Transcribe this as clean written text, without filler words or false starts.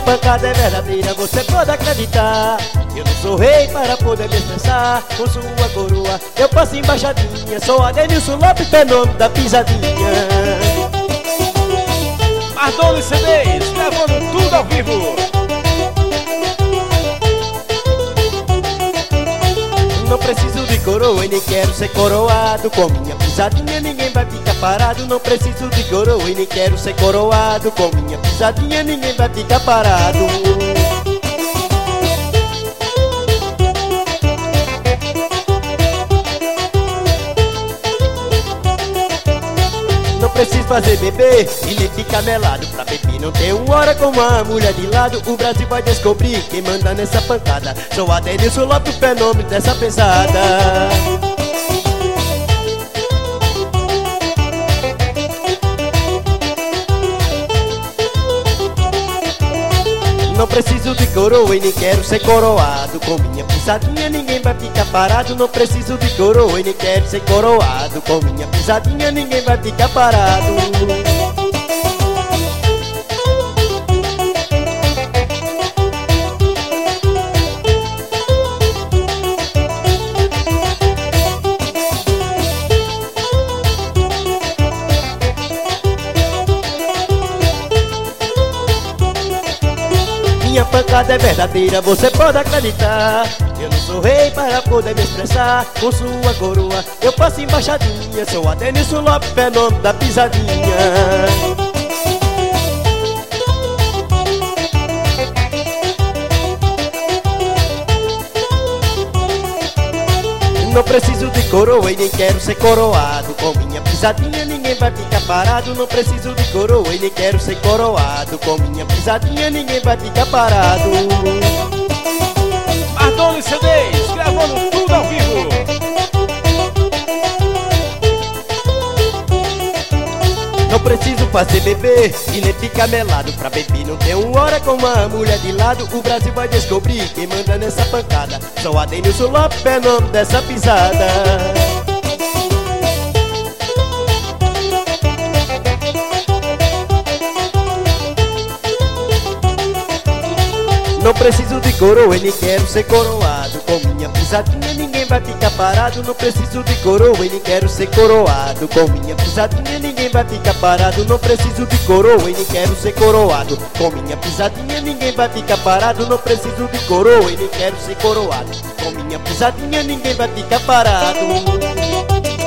pancada é verdadeira, você pode acreditar. Eu não sou rei para poder me expressar. Com sua coroa eu passo embaixadinha. Sou Adenilson Lopes, fenômeno da pisadinha. Mardones CDs, gravando tudo ao vivo. Não preciso de coroa e nem quero ser coroado. Com minha pisadinha ninguém vai ficar parado. Não preciso de coroa e nem quero ser coroado. Com minha pisadinha ninguém vai ficar parado. Não preciso fazer bebê e nem ficar melado. Pra beber não tem uma hora com uma mulher de lado. O Brasil vai descobrir quem manda nessa pancada. Sou Adenilson Lopes, o fenômeno dessa pesada. Não preciso de coroa e nem quero ser coroado. Com minha pisadinha ninguém vai ficar parado. Não preciso de coroa e nem quero ser coroado. Com minha pisadinha ninguém vai ficar parado. Minha pancada é verdadeira, você pode acreditar. Eu não sou rei para poder me expressar. Com sua coroa eu passo embaixadinha. Sou Adenilson Lopes, fenômeno da pisadinha. Não preciso de coroa e nem quero ser coroado. Com minha pisadinha ninguém vai ficar parado. Não preciso de coroa e nem quero ser coroado. Com minha pisadinha ninguém vai ficar parado. Mardones CDs, gravando tudo ao vivo. Não preciso fazer bebê e nem ficar melado. Pra beber não tem uma hora com uma mulher de lado. O Brasil vai descobrir quem manda nessa pancada. Sou Adenilson Lopes, fenômeno dessa pisada. Não preciso de coroa e nem quero ser coroado. Com minha pisadinha ninguém vai ficar parado. Não preciso de coroa e nem quero ser coroado. Com minha pisadinha ninguém vai ficar parado. Não preciso de coroa e nem quero ser coroado. Com minha pisadinha ninguém vai ficar parado. Não preciso de coroa e nem quero ser coroado. Com minha pisadinha ninguém vai ficar parado.